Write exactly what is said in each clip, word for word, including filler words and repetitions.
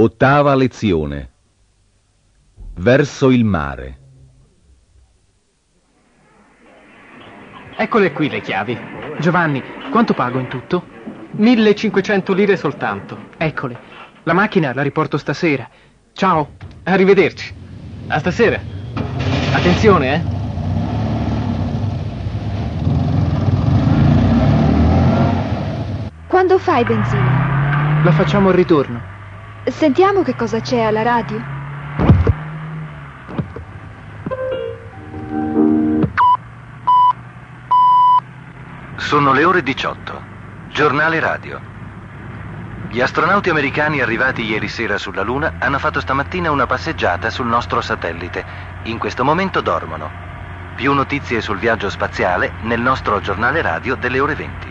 Ottava lezione. Verso il mare. Eccole qui le chiavi. Giovanni, quanto pago in tutto? millecinquecento lire soltanto. Eccole. La macchina la riporto stasera. Ciao, arrivederci. A stasera. Attenzione, eh? Quando fai benzina? La facciamo al ritorno. Sentiamo che cosa c'è alla radio. Sono le ore diciotto. Giornale radio. Gli astronauti americani arrivati ieri sera sulla Luna hanno fatto stamattina una passeggiata sul nostro satellite. In questo momento dormono. Più notizie sul viaggio spaziale nel nostro giornale radio delle ore venti.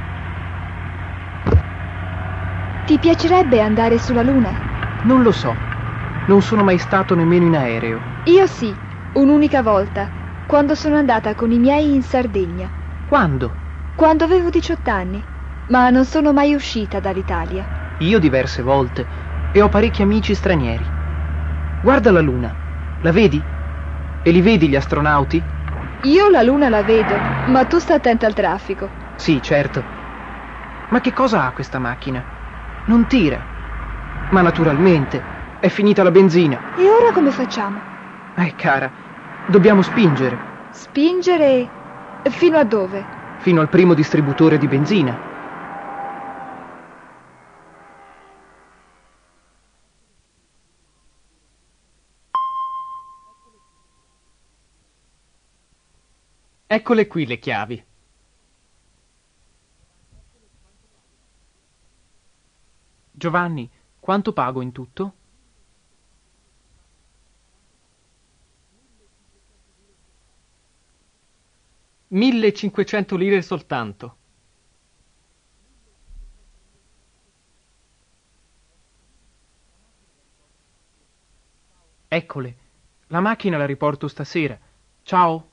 Ti piacerebbe andare sulla Luna? Non lo so. Non sono mai stato nemmeno in aereo. Io sì, un'unica volta, quando sono andata con i miei in Sardegna. Quando? Quando avevo diciotto anni, ma non sono mai uscita dall'Italia. Io diverse volte e ho parecchi amici stranieri. Guarda la Luna, la vedi? E li vedi gli astronauti? Io la Luna la vedo, ma tu sta attenta al traffico. Sì, certo. Ma che cosa ha questa macchina? Non tira. Ma naturalmente, è finita la benzina. E ora come facciamo? Eh, cara, dobbiamo spingere. Spingere? Fino a dove? Fino al primo distributore di benzina. Eccole qui le chiavi. Giovanni, quanto pago in tutto? millecinquecento lire soltanto. Eccole, la macchina la riporto stasera. Ciao.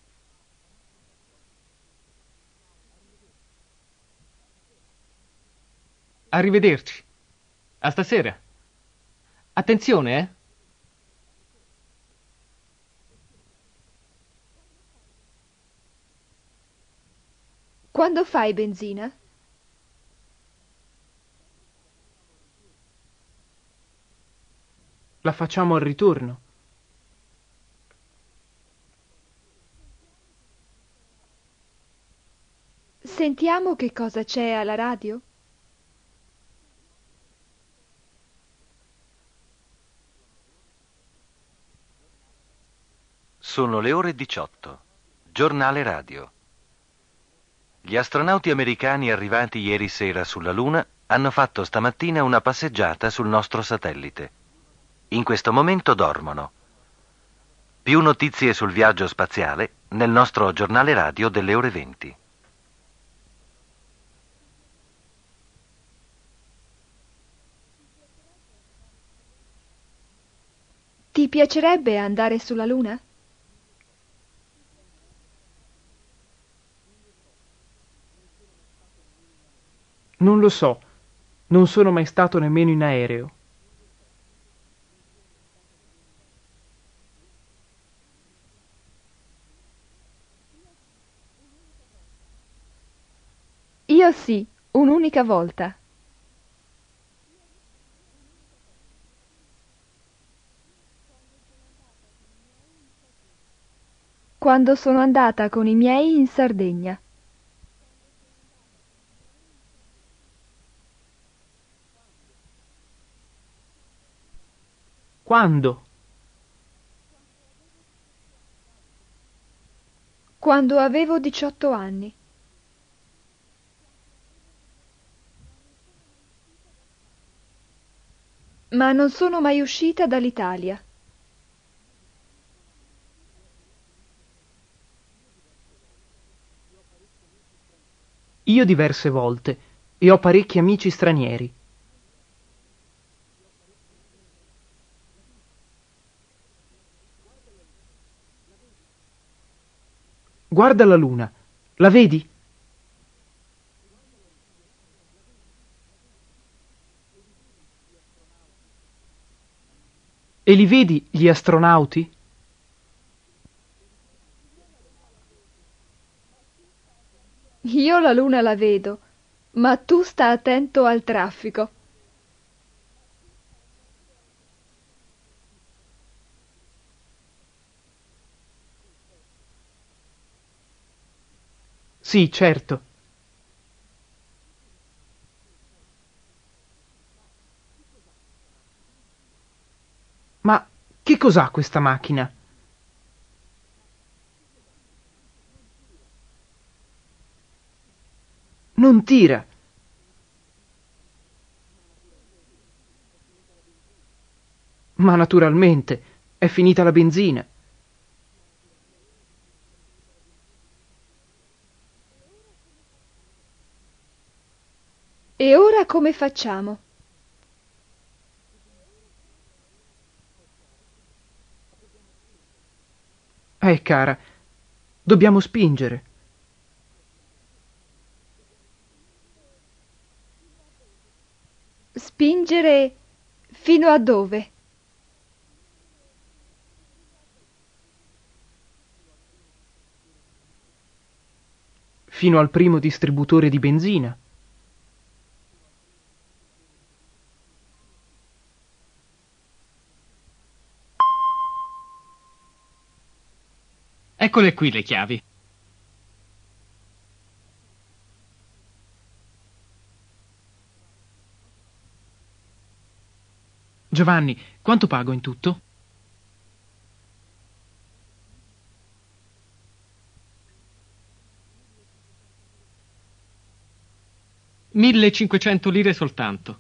Arrivederci. A stasera. Attenzione, eh? Quando fai benzina? La facciamo al ritorno. Sentiamo che cosa c'è alla radio. Sono le ore diciotto. Giornale radio. Gli astronauti americani arrivati ieri sera sulla Luna hanno fatto stamattina una passeggiata sul nostro satellite. In questo momento dormono. Più notizie sul viaggio spaziale nel nostro giornale radio delle ore venti. Ti piacerebbe andare sulla Luna? Non lo so. Non sono mai stato nemmeno in aereo. Io sì, un'unica volta. Quando sono andata con i miei in Sardegna. Quando? Quando avevo diciotto anni. Ma non sono mai uscita dall'Italia. Io diverse volte e ho parecchi amici stranieri. Guarda la Luna, la vedi? E li vedi gli astronauti? Io la luna la vedo, ma tu sta attento al traffico. Sì, certo. Ma che cos'ha questa macchina? Non tira. Ma naturalmente, è finita la benzina. E ora come facciamo? Eh, cara, dobbiamo spingere. Spingere fino a dove? Fino al primo distributore di benzina. Eccole qui le chiavi. Giovanni, quanto pago in tutto? millecinquecento lire soltanto.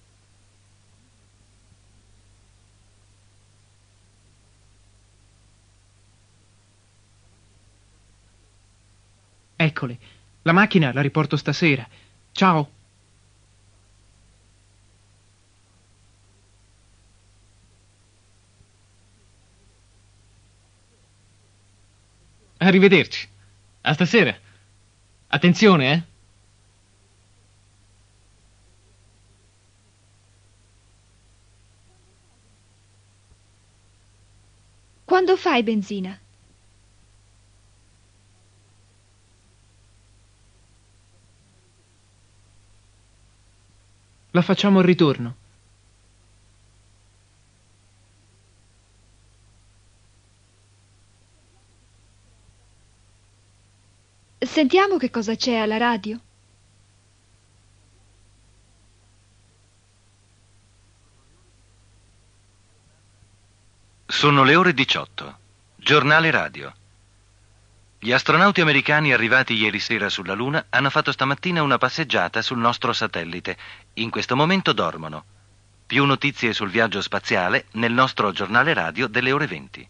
Eccole, la macchina la riporto stasera. Ciao. Arrivederci. A stasera. Attenzione, eh? Quando fai benzina? La facciamo al ritorno. Sentiamo che cosa c'è alla radio. Sono le ore diciotto. Giornale radio. Gli astronauti americani arrivati ieri sera sulla Luna hanno fatto stamattina una passeggiata sul nostro satellite. In questo momento dormono. Più notizie sul viaggio spaziale nel nostro giornale radio delle ore venti.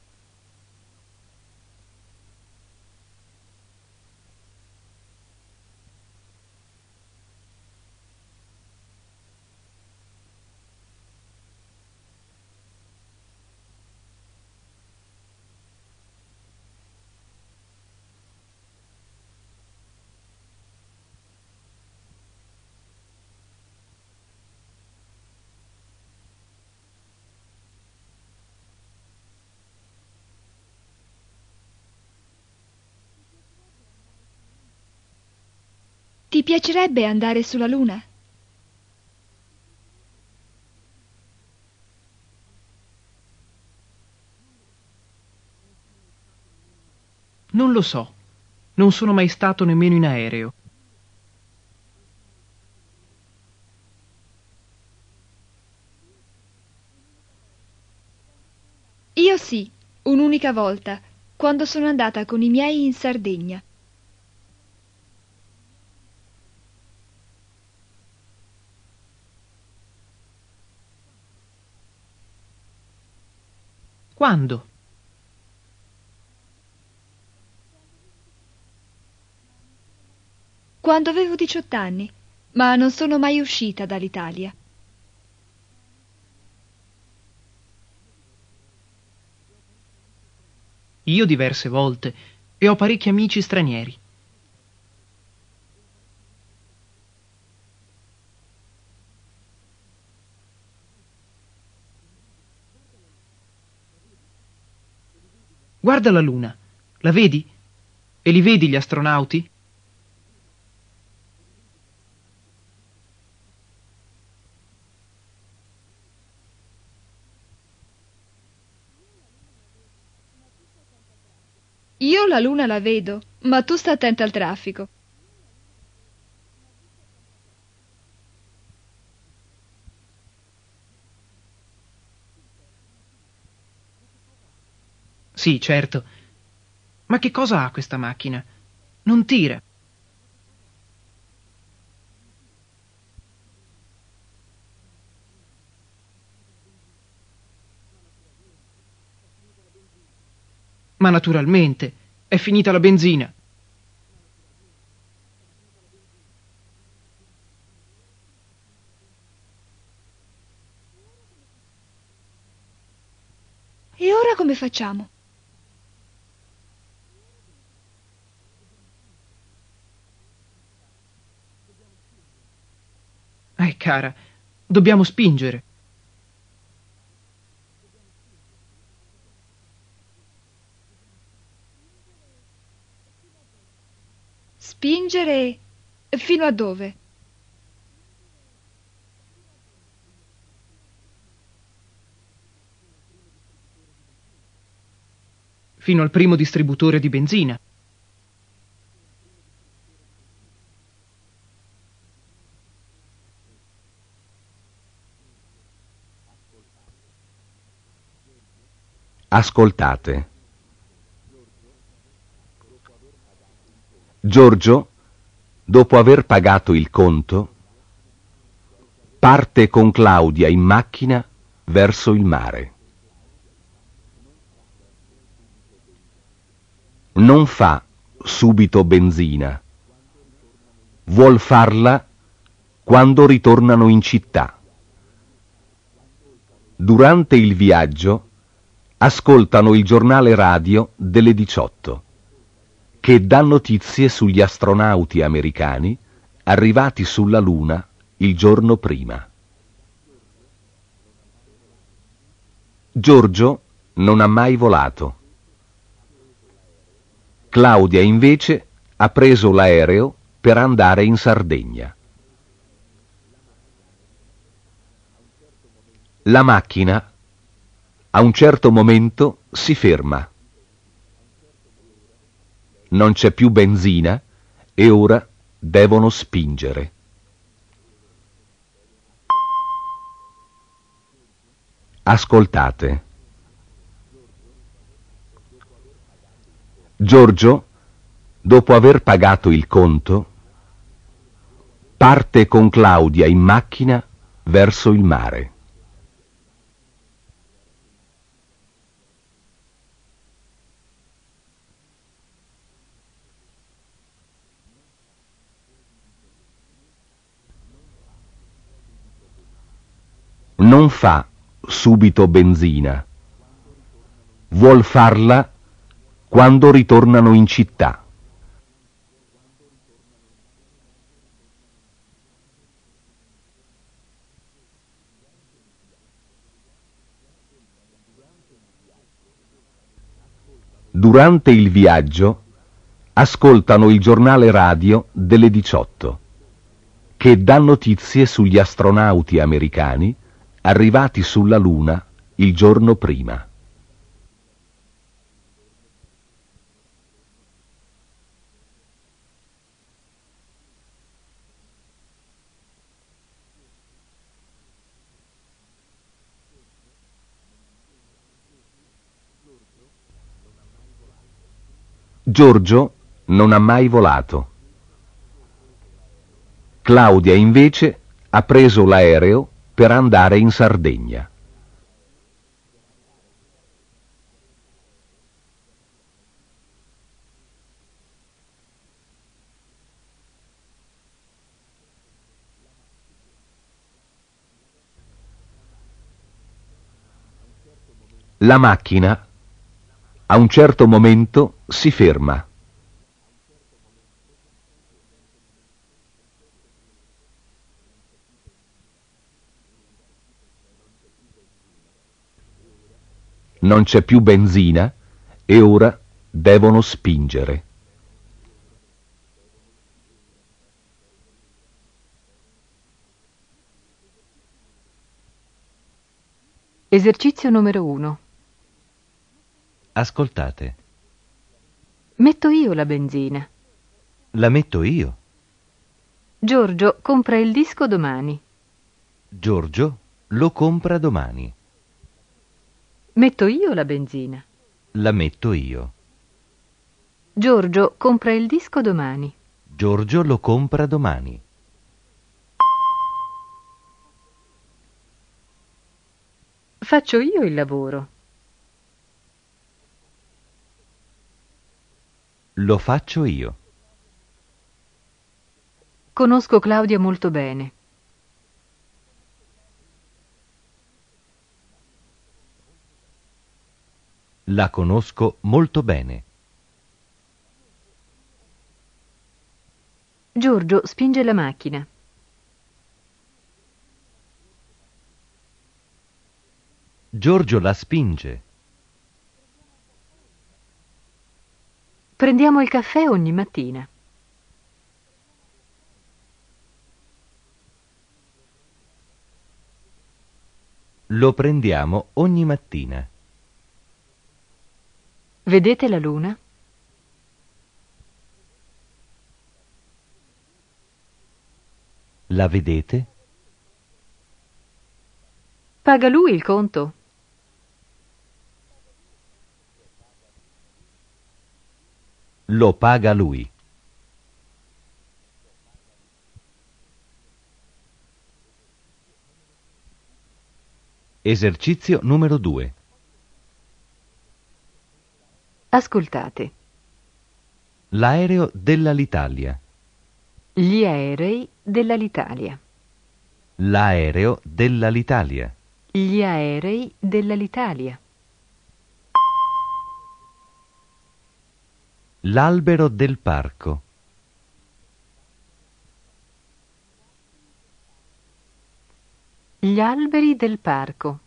Ti piacerebbe andare sulla luna? Non lo so. Non sono mai stato nemmeno in aereo. Io sì, un'unica volta, quando sono andata con i miei in Sardegna. Quando? Quando avevo diciotto anni, ma non sono mai uscita dall'Italia. Io diverse volte e ho parecchi amici stranieri. Guarda la luna. La vedi? E li vedi gli astronauti? Io la luna la vedo, ma tu sta attenta al traffico. Sì, certo. Ma che cosa ha questa macchina? Non tira. Ma naturalmente, è finita la benzina. E ora come facciamo? Eh, cara, dobbiamo spingere. Spingere fino a dove? Fino al primo distributore di benzina. Ascoltate. Giorgio, dopo aver pagato il conto, parte con Claudia in macchina verso il mare. Non fa subito benzina. Vuol farla quando ritornano in città. Durante il viaggio ascoltano il giornale radio delle diciotto, che dà notizie sugli astronauti americani arrivati sulla Luna il giorno prima. Giorgio non ha mai volato. Claudia invece ha preso l'aereo per andare in Sardegna. La macchina a un certo momento si ferma. Non c'è più benzina e ora devono spingere. Ascoltate. Giorgio, dopo aver pagato il conto, parte con Claudia in macchina verso il mare. Non fa subito benzina. Vuol farla quando ritornano in città. Durante il viaggio ascoltano il giornale radio delle diciotto, che dà notizie sugli astronauti americani arrivati sulla Luna il giorno prima. Giorgio non ha mai volato. Claudia invece ha preso l'aereo per andare in Sardegna. La macchina a un certo momento si ferma. Non c'è più benzina e ora devono spingere. Esercizio numero uno. Ascoltate. Metto io la benzina. La metto io. Giorgio compra il disco domani. Giorgio lo compra domani. Metto io la benzina. La metto io. Giorgio compra il disco domani. Giorgio lo compra domani. Faccio io il lavoro. Lo faccio io. Conosco Claudia molto bene. La conosco molto bene. Giorgio spinge la macchina. Giorgio la spinge. Prendiamo il caffè ogni mattina. Lo prendiamo ogni mattina. Vedete la luna? La vedete? Paga lui il conto? Lo paga lui. Esercizio numero due. Ascoltate. L'aereo dell'Alitalia. Gli aerei dell'Alitalia. L'aereo dell'Alitalia. Gli aerei dell'Alitalia. L'albero del parco. Gli alberi del parco.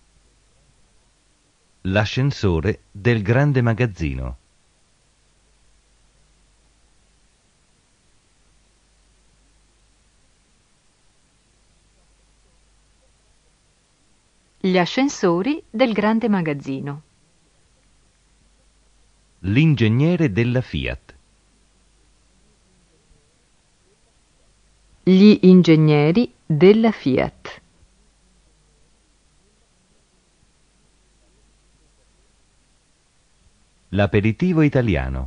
L'ascensore del grande magazzino. Gli ascensori del grande magazzino. L'ingegnere della Fiat. Gli ingegneri della Fiat. L'aperitivo italiano.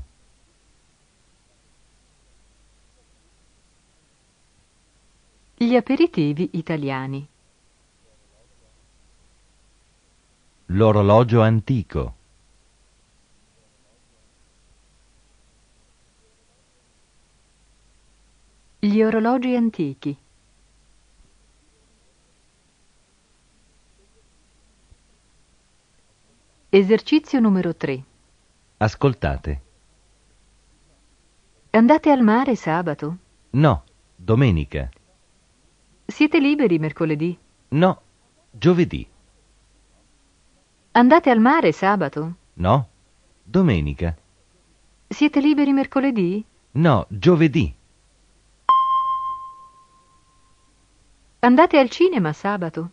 Gli aperitivi italiani. L'orologio antico. Gli orologi antichi. Esercizio numero tre. Ascoltate. Andate al mare sabato? No, domenica. Siete liberi mercoledì? No, giovedì. Andate al mare sabato? No, domenica. Siete liberi mercoledì? No, giovedì. Andate al cinema sabato?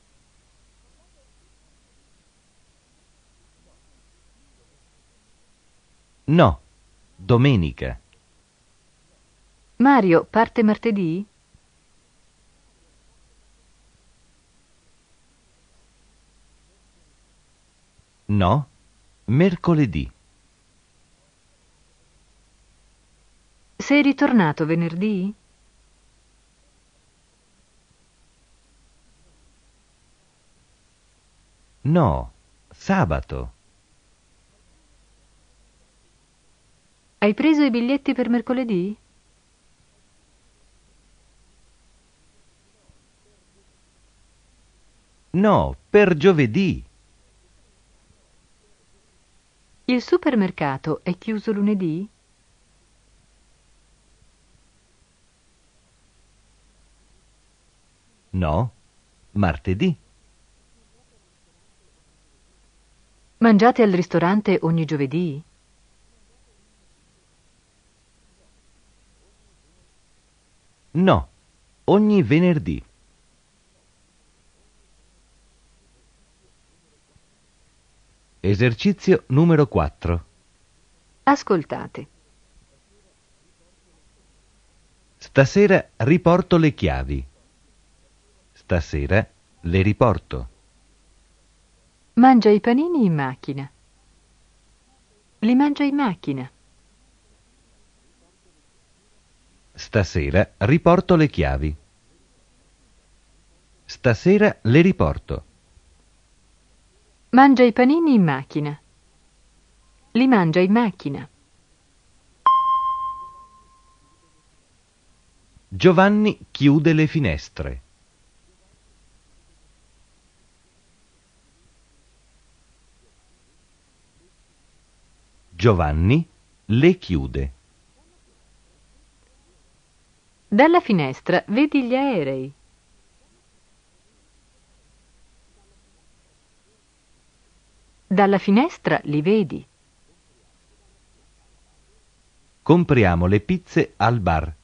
No, domenica. Mario parte martedì? No, mercoledì. Sei ritornato venerdì? No, sabato. Hai preso i biglietti per mercoledì? No, per giovedì. Il supermercato è chiuso lunedì? No, martedì. Mangiate al ristorante ogni giovedì? No, ogni venerdì. Esercizio numero quattro. Ascoltate. Stasera riporto le chiavi. Stasera le riporto. Mangia i panini in macchina. Li mangia in macchina. Stasera riporto le chiavi. Stasera le riporto. Mangia i panini in macchina. Li mangia in macchina. Giovanni chiude le finestre. Giovanni le chiude. Dalla finestra vedi gli aerei. Dalla finestra li vedi. Compriamo le pizze al bar.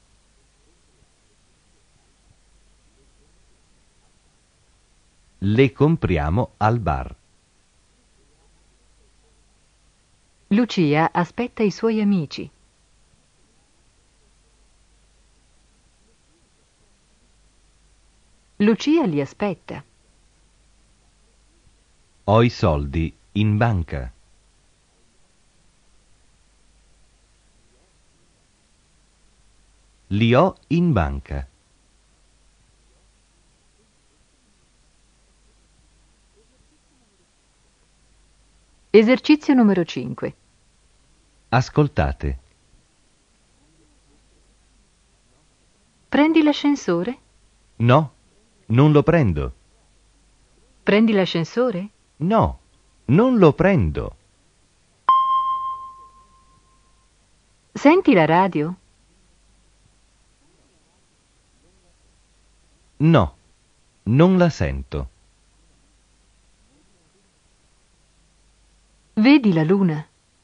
Le compriamo al bar. Lucia aspetta i suoi amici. Lucia li aspetta. Ho i soldi in banca. Li ho in banca. Esercizio numero cinque. Ascoltate. Prendi l'ascensore? No, non lo prendo. Prendi l'ascensore? No, non lo prendo. Senti la radio? No, non la sento. Vedi la luna?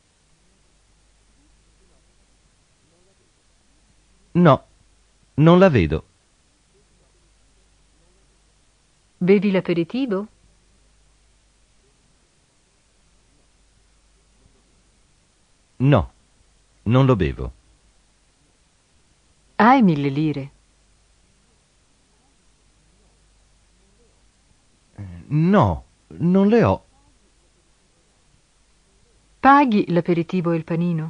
No, non la vedo. Bevi l'aperitivo? No, non lo bevo. Hai mille lire? No, non le ho. Paghi l'aperitivo e il panino?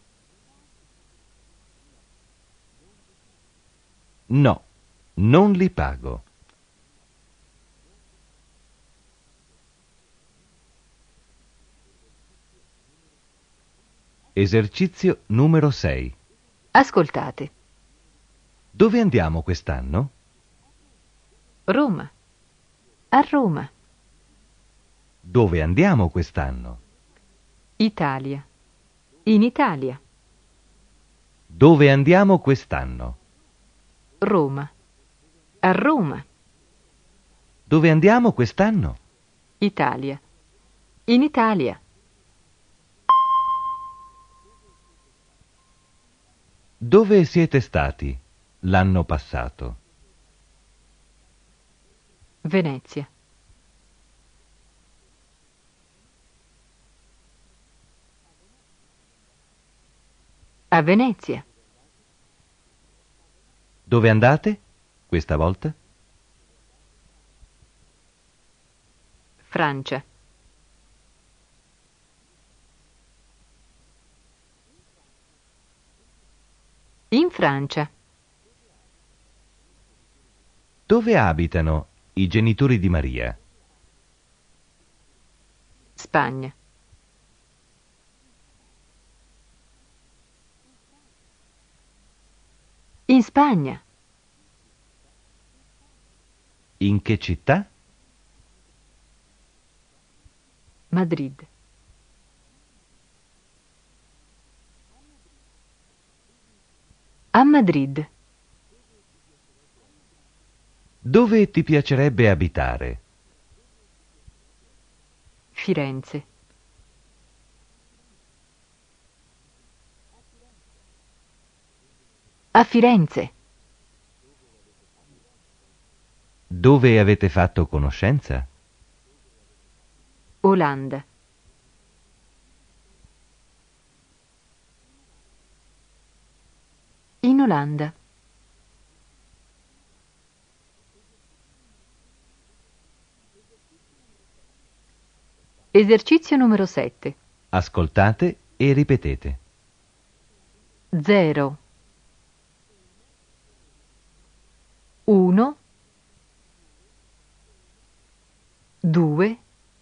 No, non li pago. Esercizio numero sei. Ascoltate. Dove andiamo quest'anno? Roma. A Roma. Dove andiamo quest'anno? Italia. In Italia. Dove andiamo quest'anno? Roma. A Roma. Dove andiamo quest'anno? Italia. In Italia. Dove siete stati l'anno passato? Venezia. A Venezia. Dove andate questa volta? Francia. In Francia. Dove abitano i genitori di Maria? Spagna. In Spagna. In che città? Madrid. A Madrid. Dove ti piacerebbe abitare? Firenze. A Firenze. Dove avete fatto conoscenza? Olanda. In Olanda. Esercizio numero sette. Ascoltate e ripetete. Zero. Uno. Due.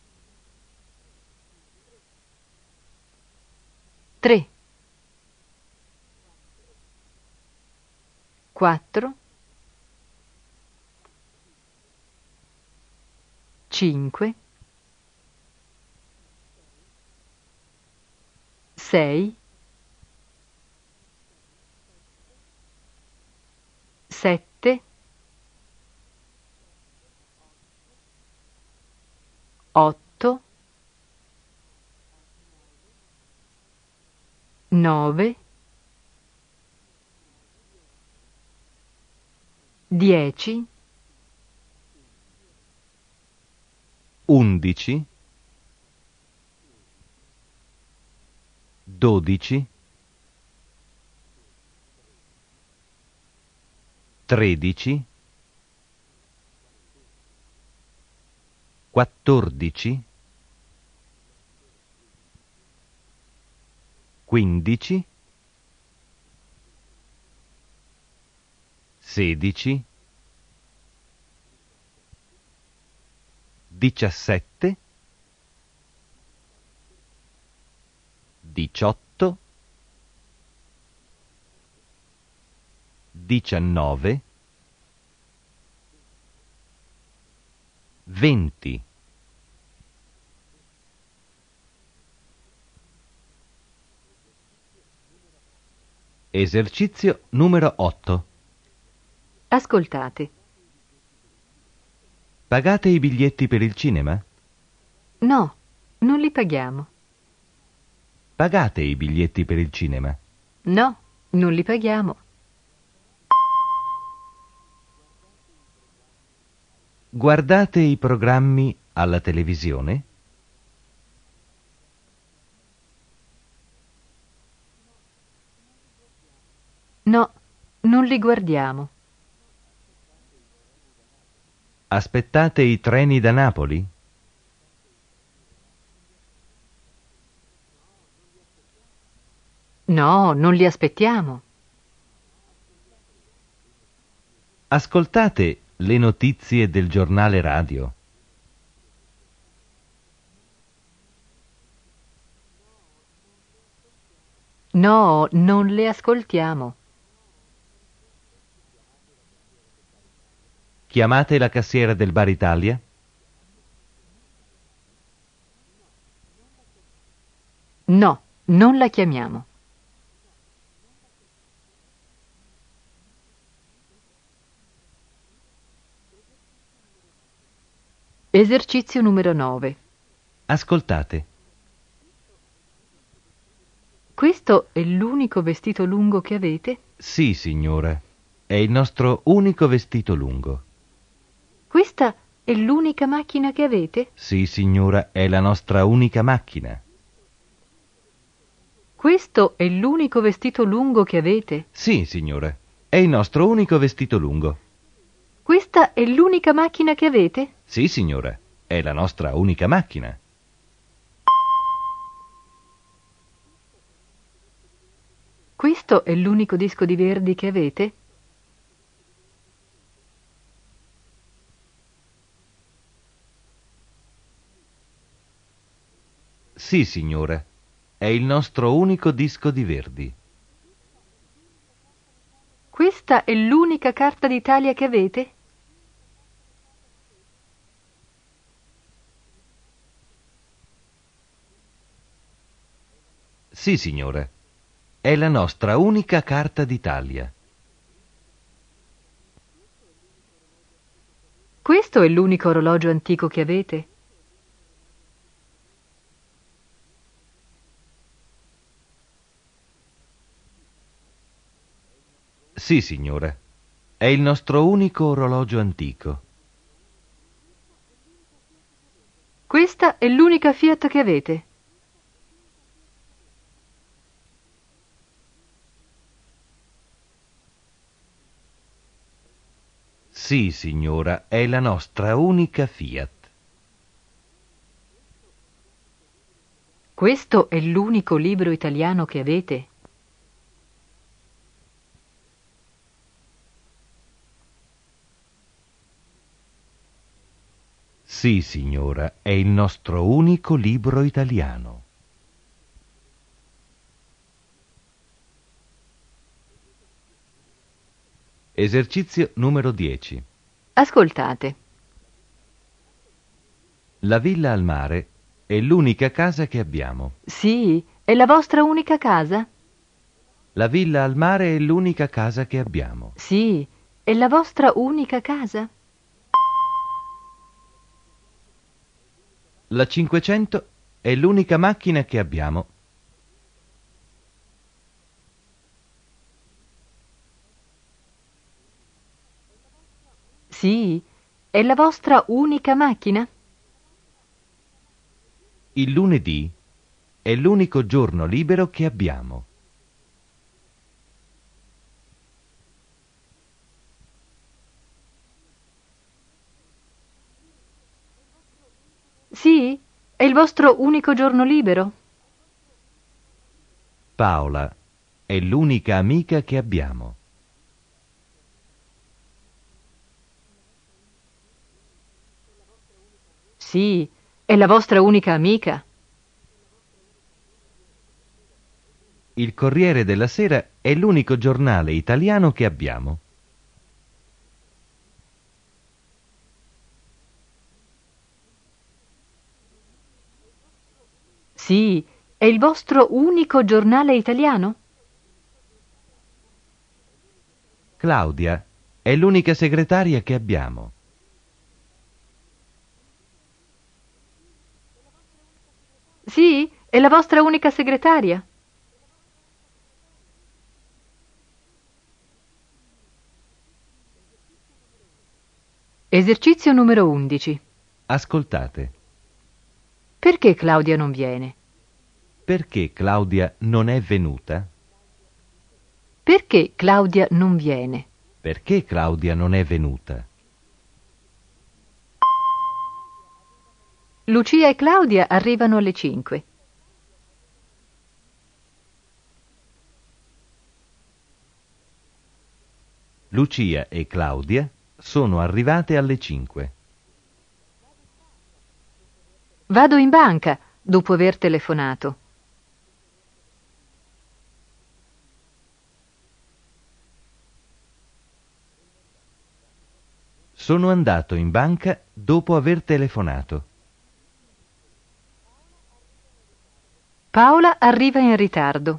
Tre. Quattro. Cinque. Sei. Sette. Otto. Nove. Dieci. Undici. Dodici. Tredici. Quattordici. Quindici. Sedici. Diciassette. Diciotto. Diciannove. Venti. Esercizio numero otto. Ascoltate. Pagate i biglietti per il cinema? No, non li paghiamo. Pagate i biglietti per il cinema? No, non li paghiamo. Guardate i programmi alla televisione? No, non li guardiamo. Aspettate i treni da Napoli? No, non li aspettiamo. Ascoltate le notizie del giornale radio? No, non le ascoltiamo. Chiamate la cassiera del Bar Italia? No, non la chiamiamo. Esercizio numero nove. Ascoltate. Questo è l'unico vestito lungo che avete? Sì, signora. È il nostro unico vestito lungo. Questa è l'unica macchina che avete? Sì, signora, è la nostra unica macchina. Questo è l'unico vestito lungo che avete? Sì, signora, è il nostro unico vestito lungo. Questa è l'unica macchina che avete? Sì, signora, è la nostra unica macchina. Questo è l'unico disco di Verdi che avete? Sì, signora, è il nostro unico disco di Verdi. Questa è l'unica carta d'Italia che avete? Sì, signora, è la nostra unica carta d'Italia. Questo è l'unico orologio antico che avete? Sì, signora. È il nostro unico orologio antico. Questa è l'unica Fiat che avete? Sì, signora, è la nostra unica Fiat. Questo è l'unico libro italiano che avete? Sì, signora, è il nostro unico libro italiano. Esercizio numero dieci. Ascoltate. La villa al mare è l'unica casa che abbiamo. Sì, è la vostra unica casa? La villa al mare è l'unica casa che abbiamo. Sì, è la vostra unica casa? La cinquecento è l'unica macchina che abbiamo. Sì, è la vostra unica macchina? Il lunedì è l'unico giorno libero che abbiamo. Sì, è il vostro unico giorno libero? Paola è l'unica amica che abbiamo. Sì, è la vostra unica amica? Il Corriere della Sera è l'unico giornale italiano che abbiamo. Sì, è il vostro unico giornale italiano? Claudia è l'unica segretaria che abbiamo. Sì, è la vostra unica segretaria? Esercizio numero undici. Ascoltate. Perché Claudia non viene? Perché Claudia non è venuta? Perché Claudia non viene? Perché Claudia non è venuta? Lucia e Claudia arrivano alle cinque. Lucia e Claudia sono arrivate alle cinque. Vado in banca dopo aver telefonato. Sono andato in banca dopo aver telefonato. Paola arriva in ritardo.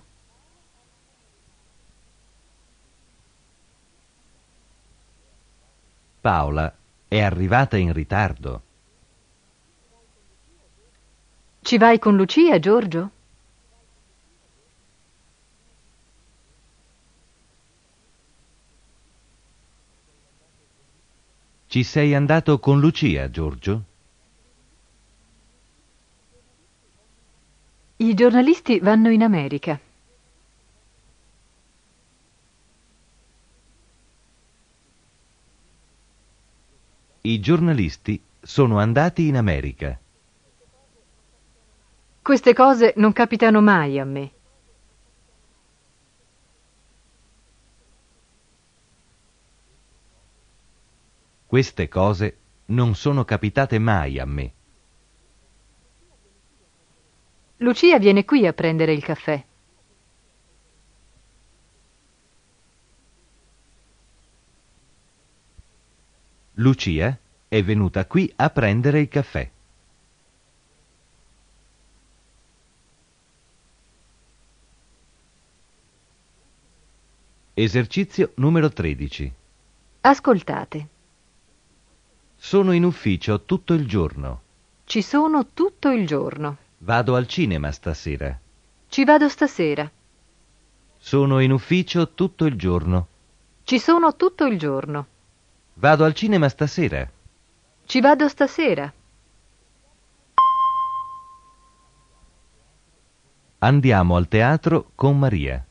Paola è arrivata in ritardo. Ci vai con Lucia, Giorgio? Ci sei andato con Lucia, Giorgio? I giornalisti vanno in America. I giornalisti sono andati in America. Queste cose non capitano mai a me. Queste cose non sono capitate mai a me. Lucia viene qui a prendere il caffè. Lucia è venuta qui a prendere il caffè. Esercizio numero tredici. Ascoltate. Sono in ufficio tutto il giorno. Ci sono tutto il giorno. Vado al cinema stasera. Ci vado stasera. Sono in ufficio tutto il giorno. Ci sono tutto il giorno. Vado al cinema stasera. Ci vado stasera. Andiamo al teatro con Maria.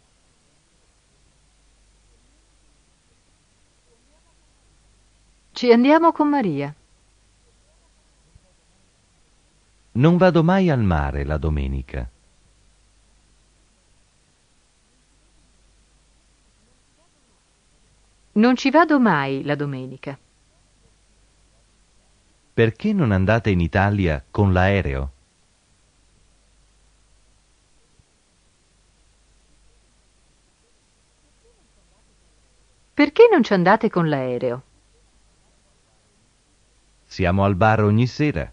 Ci andiamo con Maria. Non vado mai al mare la domenica. Non ci vado mai la domenica. Perché non andate in Italia con l'aereo? Perché non ci andate con l'aereo? Siamo al bar ogni sera.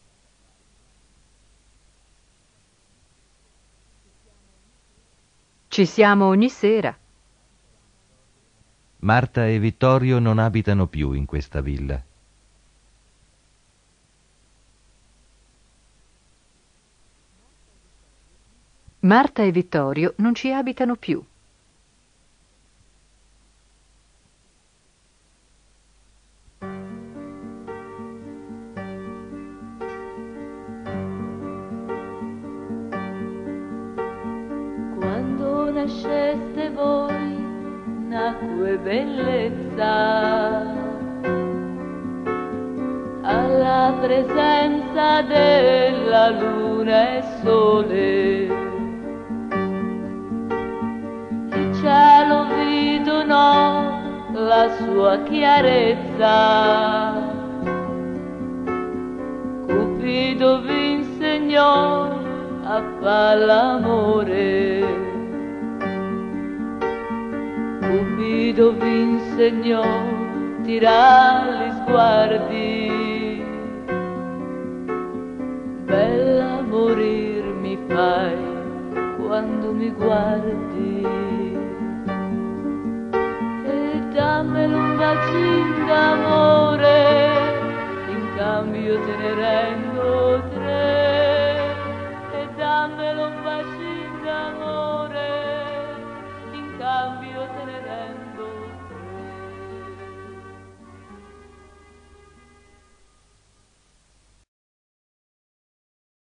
Ci siamo ogni sera. Marta e Vittorio non abitano più in questa villa. Marta e Vittorio non ci abitano più. Quando nasceste voi, nacque bellezza, alla presenza della luna e sole. Il cielo vi donò la sua chiarezza, Cupido vi insegnò a far l'amore. Cupido vi insegnò tirare gli sguardi, bella morir mi fai quando mi guardi, e dammelo un bacino d'amore, in cambio te ne rendo tre, e dammelo un bacino d'amore.